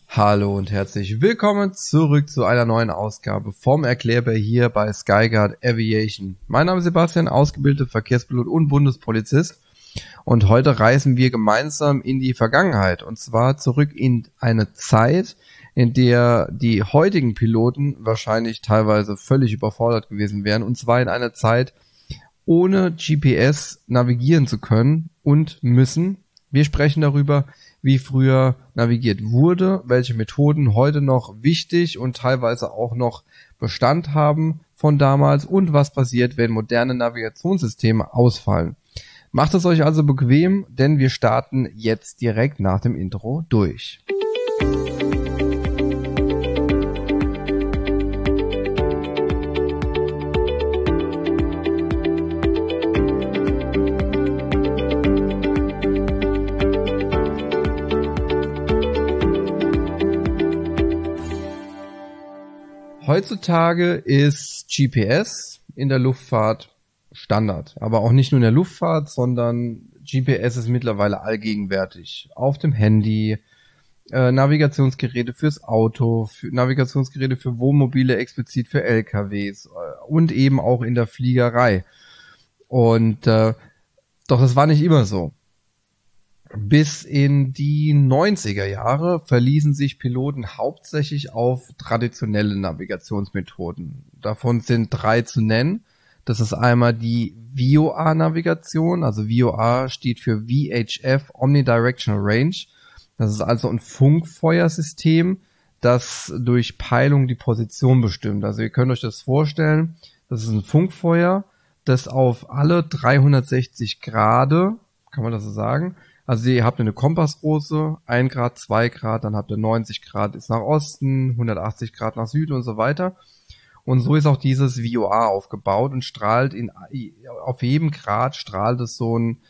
Hallo und herzlich willkommen zurück zu einer neuen Ausgabe vom Erklärbär hier bei Skyguard Aviation. Mein Name ist Sebastian, ausgebildeter Verkehrspilot und Bundespolizist, und heute reisen wir gemeinsam in die Vergangenheit, und zwar zurück in eine Zeit, in der die heutigen Piloten wahrscheinlich teilweise völlig überfordert gewesen wären, und zwar in einer Zeit, ohne GPS navigieren zu können und müssen. Wir sprechen darüber, wie früher navigiert wurde, welche Methoden heute noch wichtig und teilweise auch noch Bestand haben von damals und was passiert, wenn moderne Navigationssysteme ausfallen. Macht es euch also bequem, denn wir starten jetzt direkt nach dem Intro durch. Heutzutage ist GPS in der Luftfahrt Standard, aber auch nicht nur in der Luftfahrt, sondern GPS ist mittlerweile allgegenwärtig. Auf dem Handy, Navigationsgeräte fürs Auto, Navigationsgeräte für Wohnmobile, explizit für LKWs und eben auch in der Fliegerei. Und doch das war nicht immer so. Bis in die 90er Jahre verließen sich Piloten hauptsächlich auf traditionelle Navigationsmethoden. Davon sind 3 zu nennen. Das ist einmal die VOA-Navigation, also VOA steht für VHF Omnidirectional Range. Das ist also ein Funkfeuersystem, das durch Peilung die Position bestimmt. Also ihr könnt euch das vorstellen, das ist ein Funkfeuer, das auf alle 360 Grad, kann man das so sagen, also ihr habt eine Kompassrose, 1 Grad, 2 Grad, dann habt ihr 90 Grad ist nach Osten, 180 Grad nach Süden und so weiter. Und so ist auch dieses VOA aufgebaut und strahlt auf jedem Grad strahlt es so ein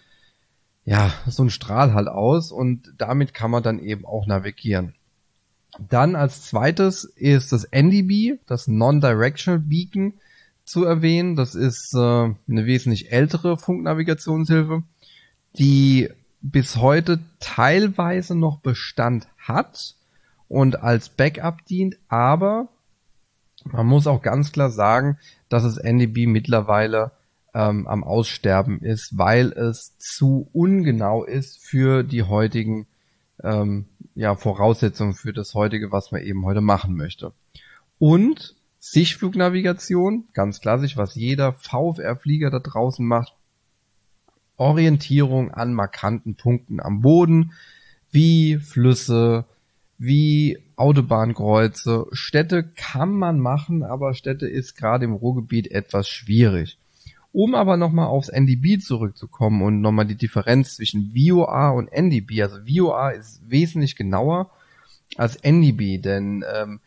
Strahl halt aus, und damit kann man dann eben auch navigieren. Dann als zweites ist das NDB, das Non-Directional Beacon, zu erwähnen. Das ist eine wesentlich ältere Funknavigationshilfe, die bis heute teilweise noch Bestand hat und als Backup dient, aber man muss auch ganz klar sagen, dass das NDB mittlerweile am Aussterben ist, weil es zu ungenau ist für die heutigen Voraussetzungen für das heutige, was man eben heute machen möchte. Und Sichtflugnavigation, ganz klassisch, was jeder VFR-Flieger da draußen macht, Orientierung an markanten Punkten am Boden, wie Flüsse, wie Autobahnkreuze. Städte kann man machen, aber Städte ist gerade im Ruhrgebiet etwas schwierig. Um aber nochmal aufs NDB zurückzukommen und nochmal die Differenz zwischen VOA und NDB. Also VOA ist wesentlich genauer als NDB, denn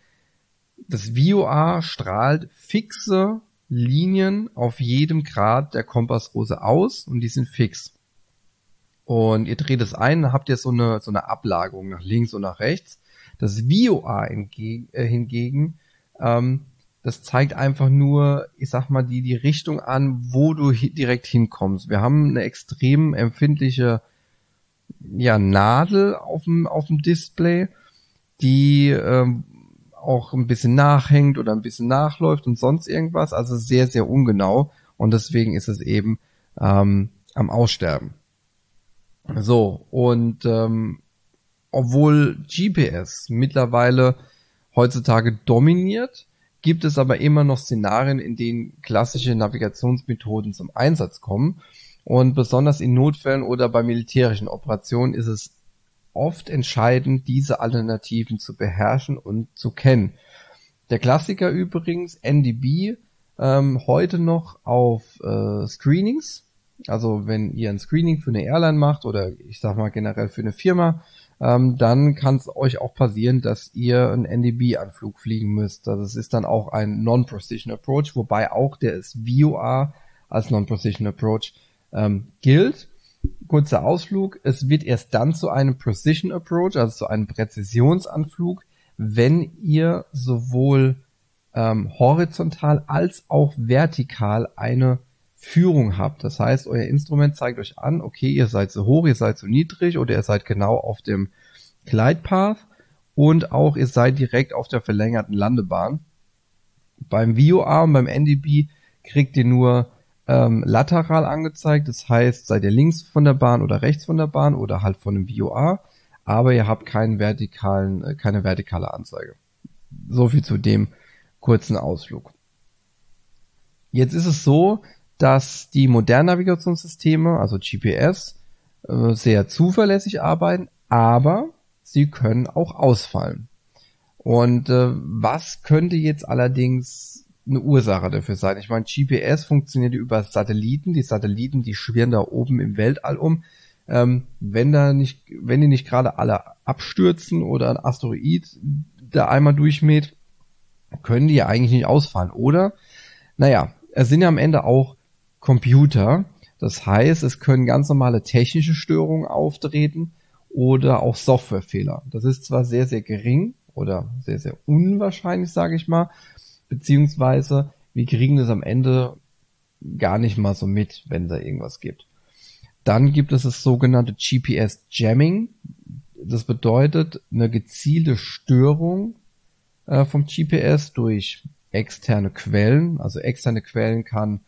das VOA strahlt fixe Linien auf jedem Grad der Kompassrose aus, und die sind fix. Und ihr dreht es ein, dann habt ihr so eine Ablagerung nach links und nach rechts. Das VOA hingegen, das zeigt einfach nur, ich sag mal, die Richtung an, wo du direkt hinkommst. Wir haben eine extrem empfindliche Nadel auf dem Display, die auch ein bisschen nachhängt oder ein bisschen nachläuft und sonst irgendwas, also sehr, sehr ungenau, und deswegen ist es eben am Aussterben. So, und obwohl GPS mittlerweile heutzutage dominiert, gibt es aber immer noch Szenarien, in denen klassische Navigationsmethoden zum Einsatz kommen, und besonders in Notfällen oder bei militärischen Operationen ist es oft entscheidend, diese Alternativen zu beherrschen und zu kennen. Der Klassiker übrigens, NDB, heute noch auf Screenings. Also wenn ihr ein Screening für eine Airline macht oder ich sag mal generell für eine Firma, dann kann es euch auch passieren, dass ihr einen NDB-Anflug fliegen müsst. Also es ist dann auch ein Non-Precision Approach, wobei auch der VOA als Non-Precision Approach gilt. Kurzer Ausflug, es wird erst dann zu einem Precision Approach, also zu einem Präzisionsanflug, wenn ihr sowohl horizontal als auch vertikal eine Führung habt. Das heißt, euer Instrument zeigt euch an, okay, ihr seid so hoch, ihr seid so niedrig oder ihr seid genau auf dem Glide Path, und auch ihr seid direkt auf der verlängerten Landebahn. Beim VOA und beim NDB kriegt ihr nur lateral angezeigt, das heißt, seid ihr links von der Bahn oder rechts von der Bahn oder halt von dem VOA, aber ihr habt keine vertikale Anzeige. So viel zu dem kurzen Ausflug. Jetzt ist es so, dass die modernen Navigationssysteme, also GPS, sehr zuverlässig arbeiten, aber sie können auch ausfallen. Und was könnte jetzt allerdings eine Ursache dafür sein? Ich meine, GPS funktioniert über Satelliten. Die Satelliten, die schwirren da oben im Weltall um. Wenn die nicht gerade alle abstürzen oder ein Asteroid da einmal durchmäht, können die ja eigentlich nicht ausfallen. Oder, naja, es sind ja am Ende auch Computer. Das heißt, es können ganz normale technische Störungen auftreten oder auch Softwarefehler. Das ist zwar sehr, sehr gering oder sehr, sehr unwahrscheinlich, sage ich mal, beziehungsweise wir kriegen das am Ende gar nicht mal so mit, wenn da irgendwas gibt. Dann gibt es das sogenannte GPS-Jamming. Das bedeutet eine gezielte Störung vom GPS durch externe Quellen. Also externe Quellen kann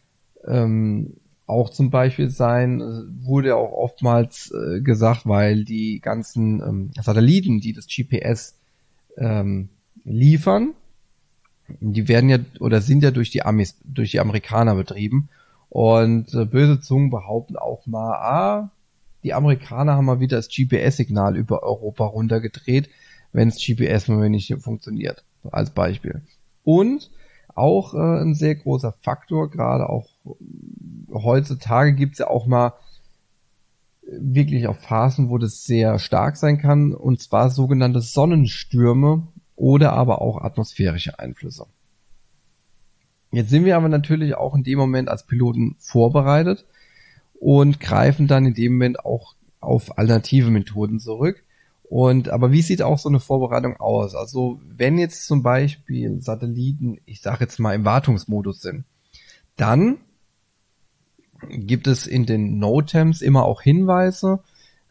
auch zum Beispiel sein, wurde auch oftmals gesagt, weil die ganzen Satelliten, die das GPS liefern, die werden ja oder sind ja durch die Amerikaner betrieben. Und böse Zungen behaupten auch mal, die Amerikaner haben mal wieder das GPS-Signal über Europa runtergedreht, wenn das GPS mal nicht funktioniert, als Beispiel. Und auch ein sehr großer Faktor, gerade auch heutzutage gibt's ja auch mal wirklich auch Phasen, wo das sehr stark sein kann, und zwar sogenannte Sonnenstürme oder aber auch atmosphärische Einflüsse. Jetzt sind wir aber natürlich auch in dem Moment als Piloten vorbereitet und greifen dann in dem Moment auch auf alternative Methoden zurück. Aber wie sieht auch so eine Vorbereitung aus? Also wenn jetzt zum Beispiel Satelliten, ich sage jetzt mal im Wartungsmodus sind, dann gibt es in den NOTAMs immer auch Hinweise,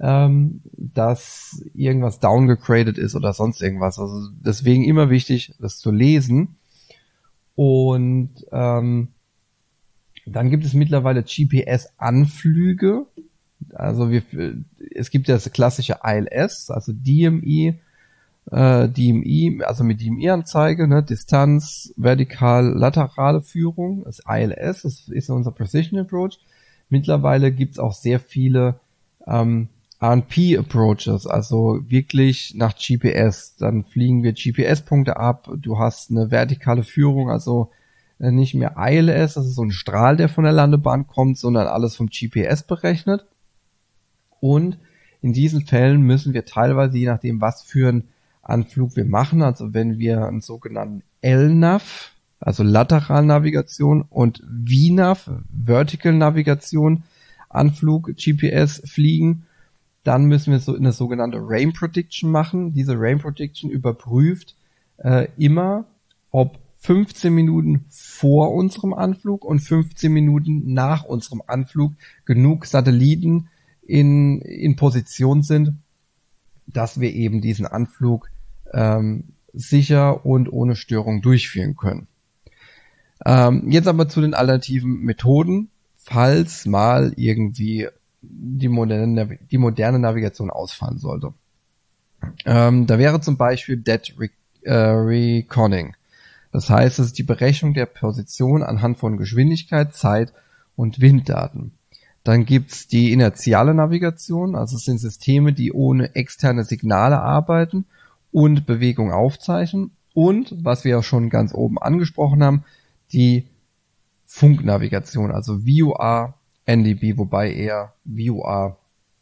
dass irgendwas downgegradet ist oder sonst irgendwas. Also deswegen immer wichtig, das zu lesen. Und dann gibt es mittlerweile GPS-Anflüge. Also es gibt ja das klassische ILS, also DMI, also mit DMI-Anzeige, ne, Distanz, vertikal-laterale Führung, das ILS, das ist unser Precision Approach. Mittlerweile gibt's auch sehr viele RNP-Approaches, also wirklich nach GPS. Dann fliegen wir GPS-Punkte ab, du hast eine vertikale Führung, also nicht mehr ILS, das ist so ein Strahl, der von der Landebahn kommt, sondern alles vom GPS berechnet. Und in diesen Fällen müssen wir teilweise, je nachdem, was für einen Anflug wir machen, also wenn wir einen sogenannten LNAV, also Lateralnavigation, und VNAV, Vertical Navigation, Anflug GPS fliegen, dann müssen wir so eine sogenannte Rain Prediction machen. Diese Rain Prediction überprüft immer, ob 15 Minuten vor unserem Anflug und 15 Minuten nach unserem Anflug genug Satelliten in Position sind, dass wir eben diesen Anflug sicher und ohne Störung durchführen können. Jetzt aber zu den alternativen Methoden, falls mal irgendwie die moderne Navigation ausfallen sollte. Da wäre zum Beispiel Dead Reconning. Das heißt, es ist die Berechnung der Position anhand von Geschwindigkeit, Zeit und Winddaten. Dann gibt's die inertiale Navigation, also es sind Systeme, die ohne externe Signale arbeiten und Bewegung aufzeichnen. Und, was wir auch schon ganz oben angesprochen haben, die Funknavigation, also VOA, NDB, wobei eher VOA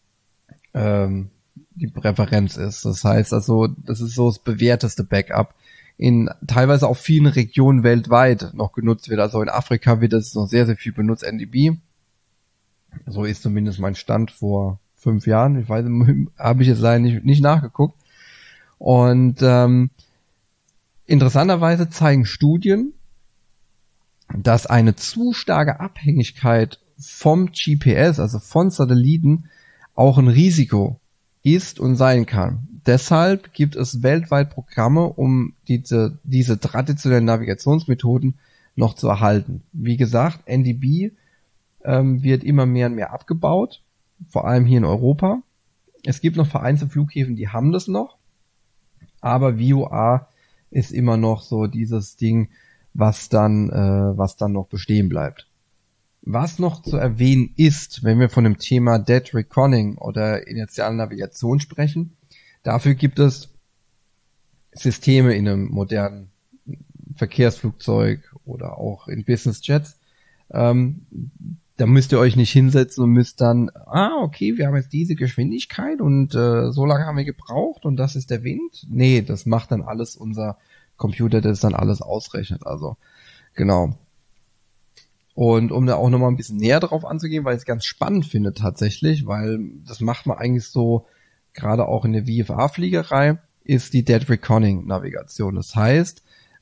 die Präferenz ist. Das heißt also, das ist so das bewährteste Backup in teilweise auch vielen Regionen weltweit noch genutzt wird. Also in Afrika wird das noch sehr, sehr viel benutzt, NDB. So ist zumindest mein Stand vor 5 Jahren. Ich weiß, habe ich jetzt leider nicht nachgeguckt. Und interessanterweise zeigen Studien, dass eine zu starke Abhängigkeit vom GPS, also von Satelliten, auch ein Risiko ist und sein kann. Deshalb gibt es weltweit Programme, um diese traditionellen Navigationsmethoden noch zu erhalten. Wie gesagt, NDB wird immer mehr und mehr abgebaut, vor allem hier in Europa. Es gibt noch vereinzelte Flughäfen, die haben das noch, aber VOA ist immer noch so dieses Ding, was dann noch bestehen bleibt. Was noch zu erwähnen ist, wenn wir von dem Thema Dead Reckoning oder inertiale Navigation sprechen, dafür gibt es Systeme in einem modernen Verkehrsflugzeug oder auch in Business Jets. Da müsst ihr euch nicht hinsetzen und müsst dann, okay, wir haben jetzt diese Geschwindigkeit und so lange haben wir gebraucht und das ist der Wind. Nee, das macht dann alles unser Computer, der das dann alles ausrechnet. Also, genau. Und um da auch nochmal ein bisschen näher drauf anzugehen, weil ich es ganz spannend finde tatsächlich, weil das macht man eigentlich so, gerade auch in der VFA-Fliegerei, ist die Dead Reckoning Navigation. Das heißt,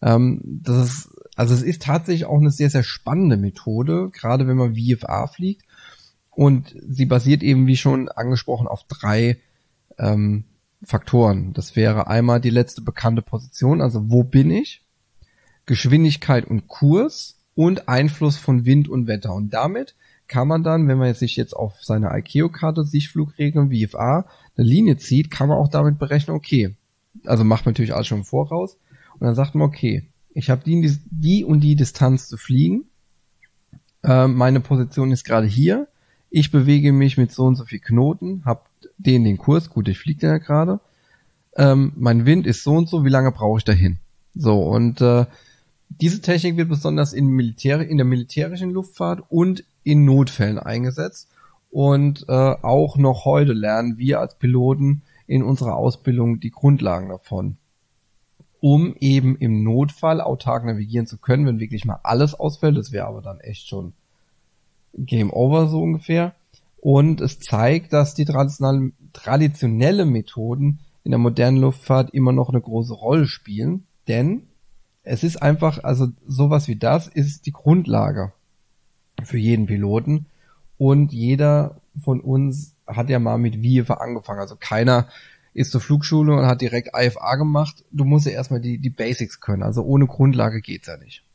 es ist tatsächlich auch eine sehr, sehr spannende Methode, gerade wenn man VFA fliegt. Und sie basiert eben, wie schon angesprochen, auf 3 Faktoren. Das wäre einmal die letzte bekannte Position, also wo bin ich, Geschwindigkeit und Kurs und Einfluss von Wind und Wetter. Und damit kann man dann, wenn man sich jetzt auf seine ICAO-Karte Sichtflugregeln VFA eine Linie zieht, kann man auch damit berechnen, okay, also macht man natürlich alles schon im Voraus. Und dann sagt man, okay, ich habe die und die Distanz zu fliegen. Meine Position ist gerade hier. Ich bewege mich mit so und so viel Knoten, habe den Kurs. Gut, ich fliege den ja gerade. Mein Wind ist so und so. Wie lange brauche ich dahin? So, und diese Technik wird besonders in der militärischen Luftfahrt und in Notfällen eingesetzt. Und auch noch heute lernen wir als Piloten in unserer Ausbildung die Grundlagen davon, um eben im Notfall autark navigieren zu können, wenn wirklich mal alles ausfällt. Das wäre aber dann echt schon Game Over so ungefähr. Und es zeigt, dass die traditionelle Methoden in der modernen Luftfahrt immer noch eine große Rolle spielen, denn es ist einfach, also sowas wie das ist die Grundlage für jeden Piloten und jeder von uns hat ja mal mit VFA angefangen, also keiner ist zur Flugschule und hat direkt IFA gemacht. Du musst ja erstmal die Basics können. Also ohne Grundlage geht's ja nicht.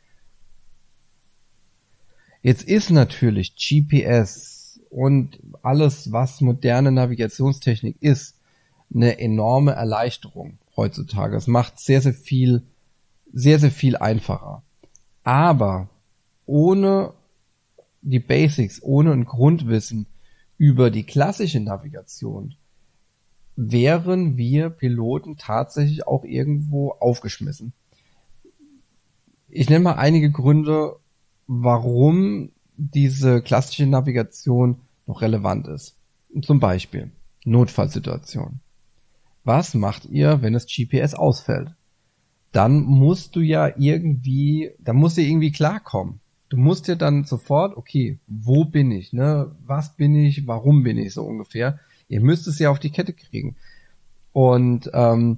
Jetzt ist natürlich GPS und alles, was moderne Navigationstechnik ist, eine enorme Erleichterung heutzutage. Es macht sehr, sehr viel einfacher. Aber ohne die Basics, ohne ein Grundwissen über die klassische Navigation, wären wir Piloten tatsächlich auch irgendwo aufgeschmissen. Ich nenne mal einige Gründe, warum diese klassische Navigation noch relevant ist. Zum Beispiel Notfallsituation. Was macht ihr, wenn das GPS ausfällt? Dann musst du irgendwie klarkommen. Du musst ja dann sofort, okay, wo bin ich, ne? Was bin ich, warum bin ich so ungefähr? Ihr müsst es ja auf die Kette kriegen. Und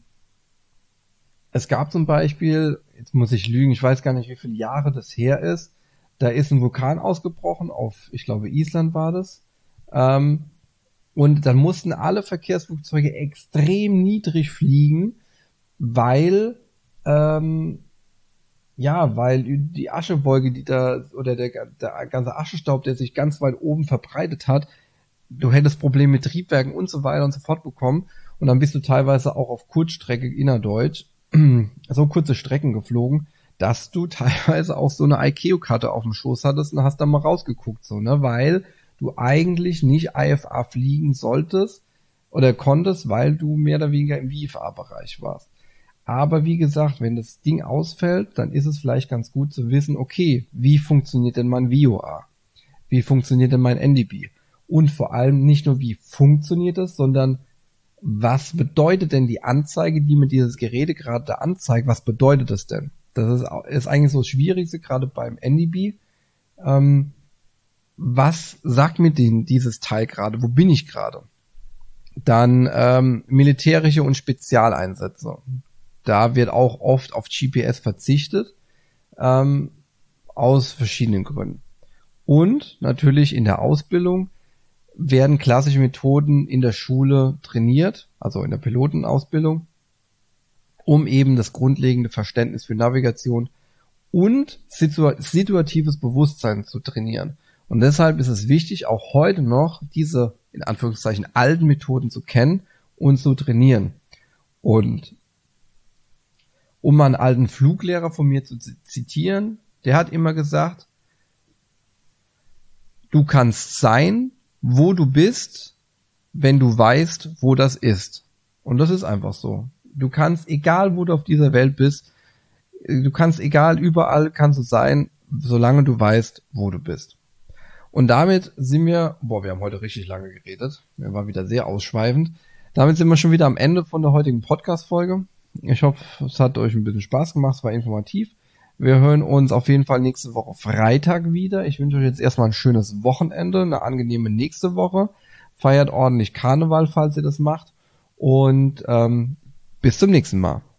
es gab zum Beispiel, jetzt muss ich lügen, ich weiß gar nicht, wie viele Jahre das her ist, da ist ein Vulkan ausgebrochen, ich glaube Island war das. Und dann mussten alle Verkehrsflugzeuge extrem niedrig fliegen, weil die Aschewolke, oder der ganze Aschestaub, der sich ganz weit oben verbreitet hat, du hättest Probleme mit Triebwerken und so weiter und so fort bekommen. Und dann bist du teilweise auch auf Kurzstrecke innerdeutsch, so kurze Strecken geflogen, dass du teilweise auch so eine ICAO-Karte auf dem Schoß hattest und hast dann mal rausgeguckt, so, ne, weil du eigentlich nicht IFA fliegen solltest oder konntest, weil du mehr oder weniger im VFA-Bereich warst. Aber wie gesagt, wenn das Ding ausfällt, dann ist es vielleicht ganz gut zu wissen, okay, wie funktioniert denn mein VOA? Wie funktioniert denn mein NDB? Und vor allem nicht nur, wie funktioniert es, sondern was bedeutet denn die Anzeige, die mir dieses Gerät gerade da anzeigt? Was bedeutet das denn? Das ist eigentlich so das Schwierigste, gerade beim NDB. Was sagt mir denn dieses Teil gerade? Wo bin ich gerade? Dann militärische und Spezialeinsätze. Da wird auch oft auf GPS verzichtet, aus verschiedenen Gründen. Und natürlich in der Ausbildung werden klassische Methoden in der Schule trainiert, also in der Pilotenausbildung, um eben das grundlegende Verständnis für Navigation und situatives Bewusstsein zu trainieren. Und deshalb ist es wichtig, auch heute noch diese, in Anführungszeichen, alten Methoden zu kennen und zu trainieren. Und um mal einen alten Fluglehrer von mir zu zitieren, der hat immer gesagt, du kannst sein, wo du bist, wenn du weißt, wo das ist. Und das ist einfach so. Du kannst, egal wo du auf dieser Welt bist, du kannst, egal, überall kannst du sein, solange du weißt, wo du bist. Und damit sind wir, wir haben heute richtig lange geredet, wir waren wieder sehr ausschweifend. Damit sind wir schon wieder am Ende von der heutigen Podcast-Folge. Ich hoffe, es hat euch ein bisschen Spaß gemacht, es war informativ. Wir hören uns auf jeden Fall nächste Woche Freitag wieder. Ich wünsche euch jetzt erstmal ein schönes Wochenende, eine angenehme nächste Woche. Feiert ordentlich Karneval, falls ihr das macht. Und bis zum nächsten Mal.